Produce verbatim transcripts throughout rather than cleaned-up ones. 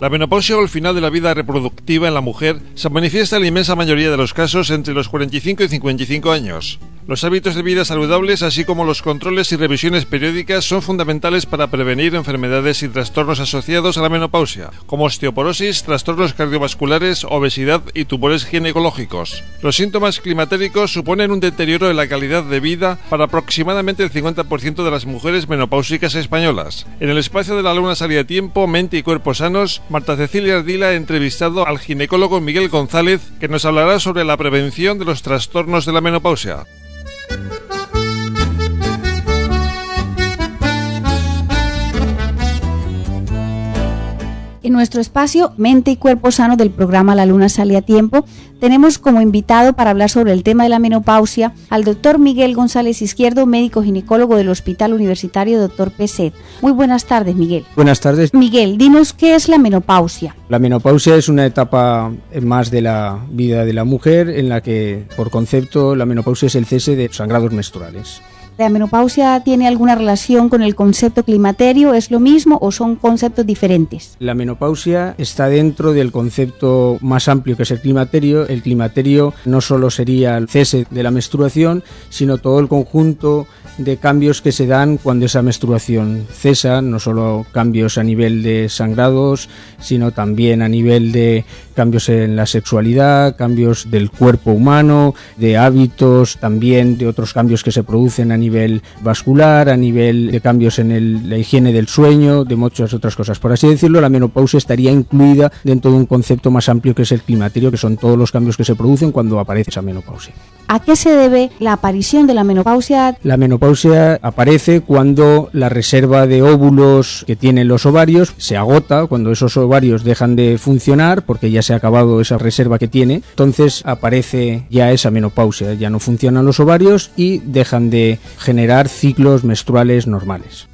La menopausia o el final de la vida reproductiva en la mujer se manifiesta en la inmensa mayoría de los casos entre los cuarenta y cinco y cincuenta y cinco años. Los hábitos de vida saludables, así como los controles y revisiones periódicas, son fundamentales para prevenir enfermedades y trastornos asociados a la menopausia, como osteoporosis, trastornos cardiovasculares, obesidad y tumores ginecológicos. Los síntomas climatéricos suponen un deterioro de la calidad de vida para aproximadamente el cincuenta por ciento de las mujeres menopáusicas españolas. En el espacio de La Luna Sale a Tiempo, Mente y Cuerpo Sanos, Marta Cecilia Ardila ha entrevistado al ginecólogo Miguel González, que nos hablará sobre la prevención de los trastornos de la menopausia. En nuestro espacio Mente y Cuerpo Sano del programa La Luna Sale a Tiempo, tenemos como invitado para hablar sobre el tema de la menopausia al doctor Miguel González Izquierdo, médico ginecólogo del Hospital Universitario doctor Peset. Muy buenas tardes, Miguel. Buenas tardes. Miguel, dinos qué es la menopausia. La menopausia es una etapa más de la vida de la mujer en la que, por concepto, la menopausia es el cese de sangrados menstruales. ¿La menopausia tiene alguna relación con el concepto climaterio? ¿Es lo mismo o son conceptos diferentes? La menopausia está dentro del concepto más amplio que es el climaterio. El climaterio no solo sería el cese de la menstruación, sino todo el conjunto de cambios que se dan cuando esa menstruación cesa, no solo cambios a nivel de sangrados, sino también a nivel de cambios en la sexualidad, cambios del cuerpo humano, de hábitos, también de otros cambios que se producen a nivel vascular, a nivel de cambios en el, la higiene del sueño, de muchas otras cosas. Por así decirlo, la menopausia estaría incluida dentro de un concepto más amplio que es el climaterio, que son todos los cambios que se producen cuando aparece esa menopausia. ¿A qué se debe la aparición de la menopausia? La menopausia aparece cuando la reserva de óvulos que tienen los ovarios se agota, cuando esos ovarios dejan de funcionar porque ya se ha acabado esa reserva que tiene, entonces aparece ya esa menopausia, ya no funcionan los ovarios y dejan de generar ciclos menstruales normales.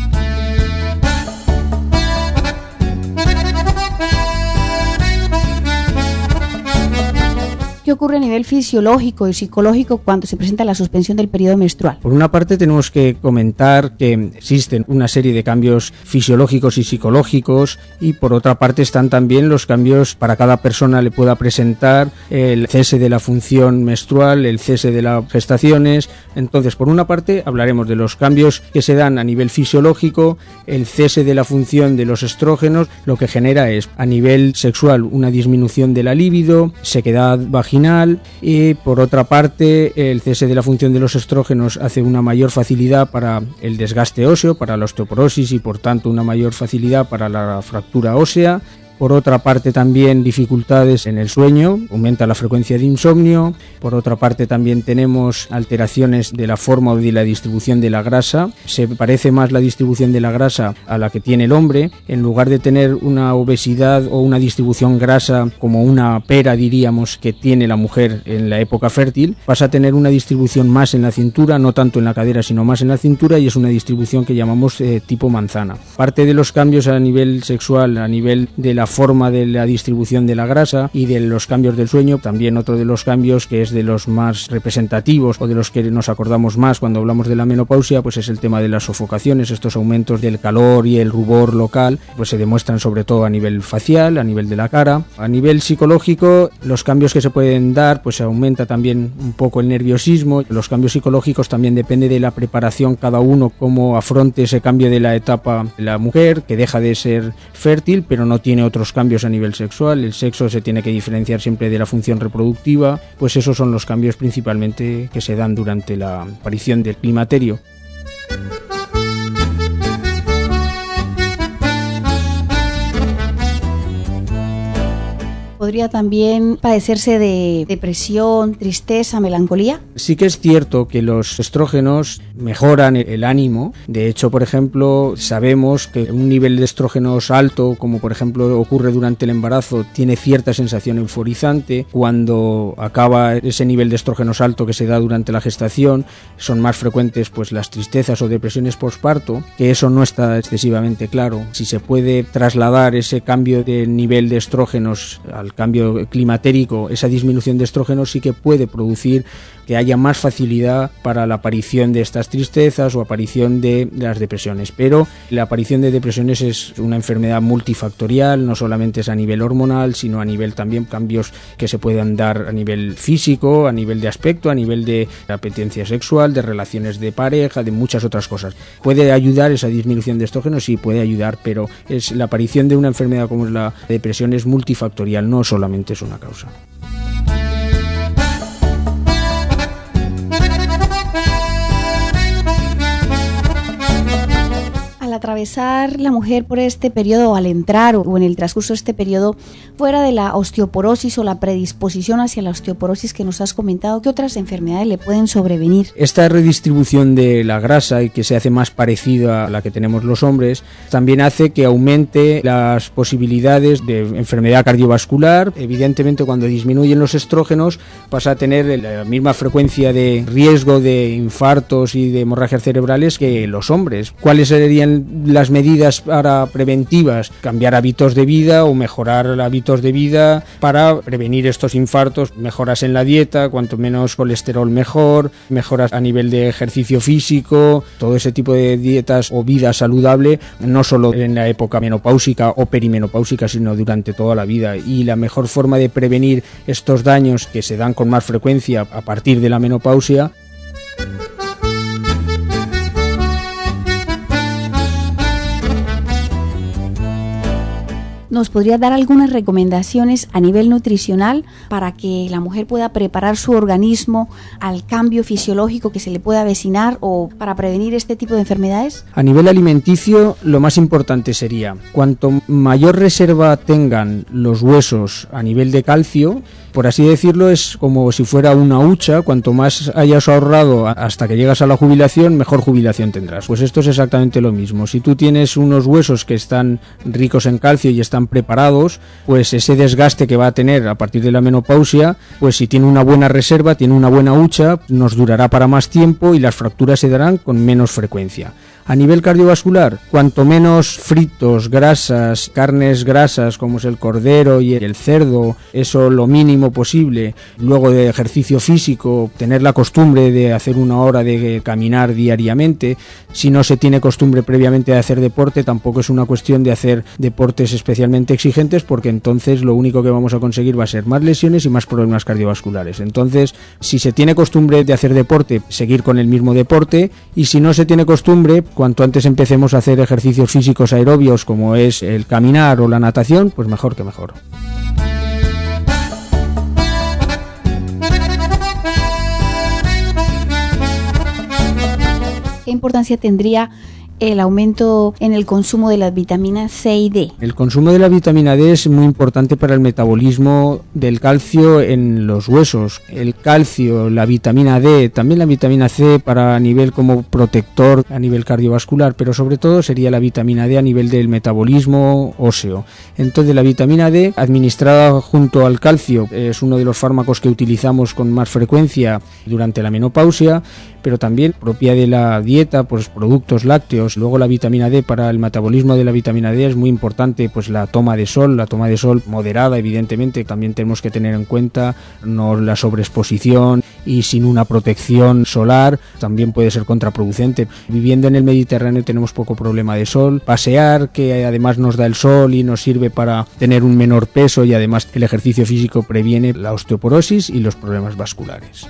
¿Qué ocurre a nivel fisiológico y psicológico cuando se presenta la suspensión del periodo menstrual? Por una parte tenemos que comentar que existen una serie de cambios fisiológicos y psicológicos, y por otra parte están también los cambios para cada persona le pueda presentar el cese de la función menstrual, el cese de las gestaciones. Entonces, por una parte hablaremos de los cambios que se dan a nivel fisiológico, el cese de la función de los estrógenos, lo que genera es a nivel sexual una disminución de la libido, sequedad vaginal, y por otra parte el cese de la función de los estrógenos hace una mayor facilidad para el desgaste óseo, para la osteoporosis y por tanto una mayor facilidad para la fractura ósea. Por otra parte también dificultades en el sueño, aumenta la frecuencia de insomnio. Por otra parte también tenemos alteraciones de la forma o de la distribución de la grasa. Se parece más la distribución de la grasa a la que tiene el hombre. En lugar de tener una obesidad o una distribución grasa como una pera, diríamos, que tiene la mujer en la época fértil, pasa a tener una distribución más en la cintura, no tanto en la cadera sino más en la cintura, y es una distribución que llamamos eh, tipo manzana. Parte de los cambios a nivel sexual, a nivel de la forma de la distribución de la grasa y de los cambios del sueño, también otro de los cambios que es de los más representativos o de los que nos acordamos más cuando hablamos de la menopausia, pues es el tema de las sofocaciones. Estos aumentos del calor y el rubor local pues se demuestran sobre todo a nivel facial, a nivel de la cara. A nivel psicológico, los cambios que se pueden dar, pues aumenta también un poco el nerviosismo. Los cambios psicológicos también depende de la preparación cada uno, cómo afronte ese cambio de la etapa de la mujer, que deja de ser fértil pero no tiene otros cambios a nivel sexual. El sexo se tiene que diferenciar siempre de la función reproductiva. Pues esos son los cambios principalmente que se dan durante la aparición del climaterio. ¿Podría también padecerse de depresión, tristeza, melancolía? Sí que es cierto que los estrógenos mejoran el ánimo. De hecho, por ejemplo, sabemos que un nivel de estrógenos alto, como por ejemplo ocurre durante el embarazo, tiene cierta sensación euforizante. Cuando acaba ese nivel de estrógenos alto que se da durante la gestación, son más frecuentes pues las tristezas o depresiones posparto, que eso no está excesivamente claro. Si se puede trasladar ese cambio de nivel de estrógenos al el cambio climatérico, esa disminución de estrógenos sí que puede producir que haya más facilidad para la aparición de estas tristezas o aparición de las depresiones. Pero la aparición de depresiones es una enfermedad multifactorial, no solamente es a nivel hormonal, sino a nivel también cambios que se puedan dar a nivel físico, a nivel de aspecto, a nivel de apetencia sexual, de relaciones de pareja, de muchas otras cosas. ¿Puede ayudar esa disminución de estrógenos? Sí, puede ayudar, pero es la aparición de una enfermedad como es la depresión es multifactorial, no solamente es una causa. Al atravesar la mujer por este periodo, al entrar o en el transcurso de este periodo, fuera de la osteoporosis o la predisposición hacia la osteoporosis que nos has comentado, ¿qué otras enfermedades le pueden sobrevenir? Esta redistribución de la grasa y que se hace más parecida a la que tenemos los hombres, también hace que aumente las posibilidades de enfermedad cardiovascular. Evidentemente, cuando disminuyen los estrógenos, pasa a tener la misma frecuencia de riesgo de infartos y de hemorragias cerebrales que los hombres. ¿Cuáles serían las medidas para preventivas? Cambiar hábitos de vida o mejorar hábitos de vida para prevenir estos infartos, mejoras en la dieta, cuanto menos colesterol mejor, mejoras a nivel de ejercicio físico, todo ese tipo de dietas o vida saludable, no solo en la época menopáusica o perimenopáusica, sino durante toda la vida. Y la mejor forma de prevenir estos daños que se dan con más frecuencia a partir de la menopausia ¿Nos podría dar algunas recomendaciones a nivel nutricional para que la mujer pueda preparar su organismo al cambio fisiológico que se le pueda avecinar o para prevenir este tipo de enfermedades? A nivel alimenticio, lo más importante sería, cuanto mayor reserva tengan los huesos a nivel de calcio, por así decirlo, es como si fuera una hucha, cuanto más hayas ahorrado hasta que llegas a la jubilación, mejor jubilación tendrás. Pues esto es exactamente lo mismo. Si tú tienes unos huesos que están ricos en calcio y están preparados, pues ese desgaste que va a tener a partir de la menopausia, pues si tiene una buena reserva, tiene una buena hucha, nos durará para más tiempo y las fracturas se darán con menos frecuencia. A nivel cardiovascular, cuanto menos fritos, grasas, carnes grasas como es el cordero y el cerdo, eso lo mínimo posible. Luego de ejercicio físico, tener la costumbre de hacer una hora de caminar diariamente. Si no se tiene costumbre previamente de hacer deporte, tampoco es una cuestión de hacer deportes especialmente exigentes, porque entonces lo único que vamos a conseguir va a ser más lesiones y más problemas cardiovasculares. Entonces, si se tiene costumbre de hacer deporte, seguir con el mismo deporte, y si no se tiene costumbre, cuanto antes empecemos a hacer ejercicios físicos aerobios como es el caminar o la natación, pues mejor que mejor. ¿Qué importancia tendría el aumento en el consumo de las vitaminas C y D? El consumo de la vitamina D es muy importante para el metabolismo del calcio en los huesos. El calcio, la vitamina D, también la vitamina C para a nivel como protector a nivel cardiovascular, pero sobre todo sería la vitamina D a nivel del metabolismo óseo. Entonces la vitamina D administrada junto al calcio es uno de los fármacos que utilizamos con más frecuencia durante la menopausia, pero también propia de la dieta, pues productos lácteos. Luego la vitamina D, para el metabolismo de la vitamina D es muy importante, pues la toma de sol, la toma de sol moderada, evidentemente. También tenemos que tener en cuenta no la sobreexposición, y sin una protección solar también puede ser contraproducente. Viviendo en el Mediterráneo tenemos poco problema de sol. Pasear, que además nos da el sol y nos sirve para tener un menor peso, y además el ejercicio físico previene la osteoporosis y los problemas vasculares.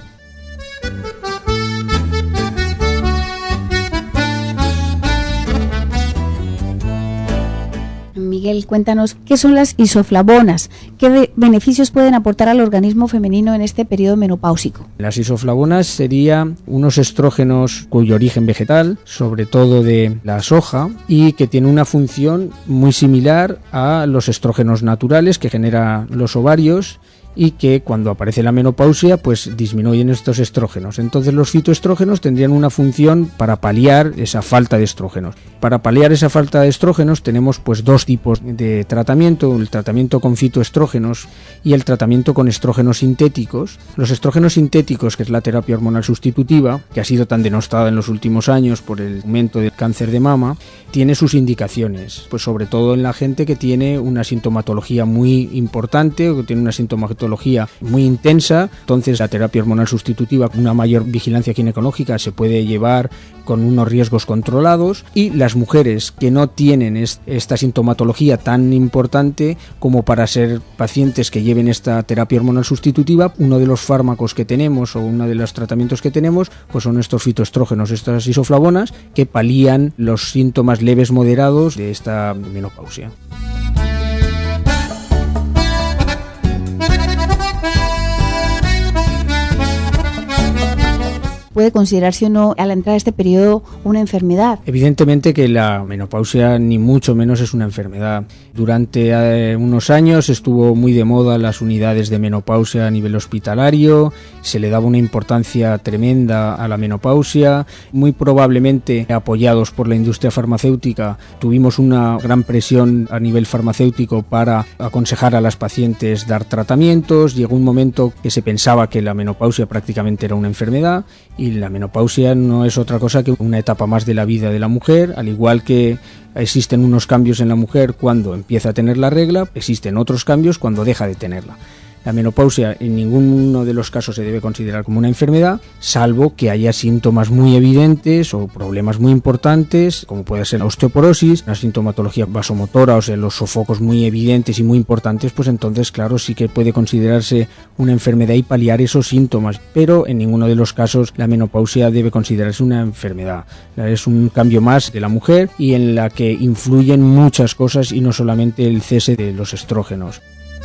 Miguel, cuéntanos, ¿qué son las isoflavonas? ¿Qué beneficios pueden aportar al organismo femenino en este periodo menopáusico? Las isoflavonas serían unos estrógenos cuyo origen vegetal, sobre todo de la soja, y que tiene una función muy similar a los estrógenos naturales que generan los ovarios, y que cuando aparece la menopausia pues disminuyen estos estrógenos. Entonces los fitoestrógenos tendrían una función para paliar esa falta de estrógenos. Para paliar esa falta de estrógenos tenemos pues dos tipos de tratamiento, el tratamiento con fitoestrógenos y el tratamiento con estrógenos sintéticos. Los estrógenos sintéticos, que es la terapia hormonal sustitutiva, que ha sido tan denostada en los últimos años por el aumento del cáncer de mama, tiene sus indicaciones, pues sobre todo en la gente que tiene una sintomatología muy importante o que tiene una sintomatología muy intensa. Entonces la terapia hormonal sustitutiva con una mayor vigilancia ginecológica se puede llevar con unos riesgos controlados, y las mujeres que no tienen esta sintomatología tan importante como para ser pacientes que lleven esta terapia hormonal sustitutiva, uno de los fármacos que tenemos o uno de los tratamientos que tenemos pues son estos fitoestrógenos, estas isoflavonas, que palían los síntomas leves moderados de esta menopausia. ¿Puede considerarse o no al entrar a este periodo una enfermedad? Evidentemente que la menopausia ni mucho menos es una enfermedad. Durante eh, unos años estuvo muy de moda las unidades de menopausia a nivel hospitalario, se le daba una importancia tremenda a la menopausia. Muy probablemente, apoyados por la industria farmacéutica, tuvimos una gran presión a nivel farmacéutico para aconsejar a las pacientes dar tratamientos. Llegó un momento que se pensaba que la menopausia prácticamente era una enfermedad, y la menopausia no es otra cosa que una etapa más de la vida de la mujer. Al igual que existen unos cambios en la mujer cuando empieza a tener la regla, existen otros cambios cuando deja de tenerla. La menopausia en ninguno de los casos se debe considerar como una enfermedad, salvo que haya síntomas muy evidentes o problemas muy importantes, como puede ser la osteoporosis, una sintomatología vasomotora, o sea, los sofocos muy evidentes y muy importantes, pues entonces, claro, sí que puede considerarse una enfermedad y paliar esos síntomas, pero en ninguno de los casos la menopausia debe considerarse una enfermedad. Es un cambio más de la mujer y en la que influyen muchas cosas y no solamente el cese de los estrógenos.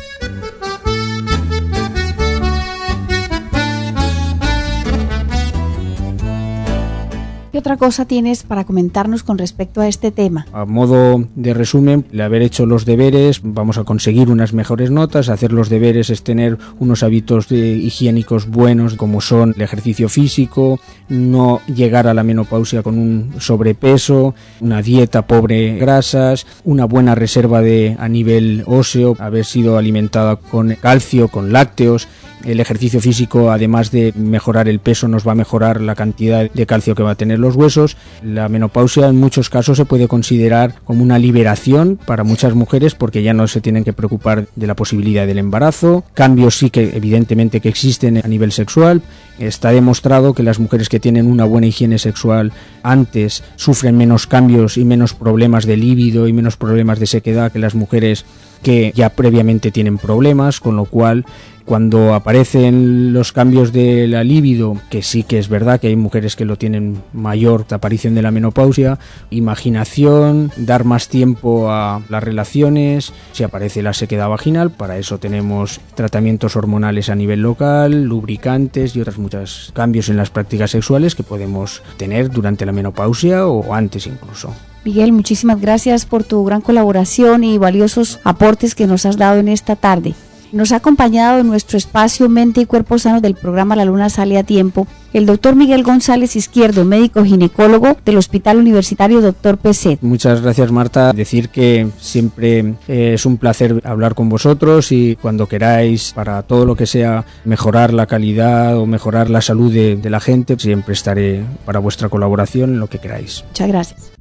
¿Qué otra cosa tienes para comentarnos con respecto a este tema? A modo de resumen, el haber hecho los deberes, vamos a conseguir unas mejores notas. Hacer los deberes es tener unos hábitos de, higiénicos buenos, como son el ejercicio físico, no llegar a la menopausia con un sobrepeso, una dieta pobre en grasas, una buena reserva de a nivel óseo, haber sido alimentada con calcio, con lácteos. El ejercicio físico, además de mejorar el peso, nos va a mejorar la cantidad de calcio que va a tener los huesos. La menopausia en muchos casos se puede considerar como una liberación para muchas mujeres, porque ya no se tienen que preocupar de la posibilidad del embarazo. Cambios sí que evidentemente que existen a nivel sexual. Está demostrado que las mujeres que tienen una buena higiene sexual antes sufren menos cambios y menos problemas de líbido y menos problemas de sequedad que las mujeres que ya previamente tienen problemas, con lo cual cuando aparecen los cambios de la libido, que sí que es verdad que hay mujeres que lo tienen mayor, la aparición de la menopausia, imaginación, dar más tiempo a las relaciones, si aparece la sequedad vaginal, para eso tenemos tratamientos hormonales a nivel local, lubricantes y otros muchos cambios en las prácticas sexuales que podemos tener durante la menopausia o antes incluso. Miguel, muchísimas gracias por tu gran colaboración y valiosos aportes que nos has dado en esta tarde. Nos ha acompañado en nuestro espacio Mente y Cuerpo Sano del programa La Luna Sale a Tiempo el doctor Miguel González Izquierdo, médico ginecólogo del Hospital Universitario doctor Peset. Muchas gracias, Marta. Decir que siempre es un placer hablar con vosotros, y cuando queráis, para todo lo que sea mejorar la calidad o mejorar la salud de, de la gente, siempre estaré para vuestra colaboración en lo que queráis. Muchas gracias.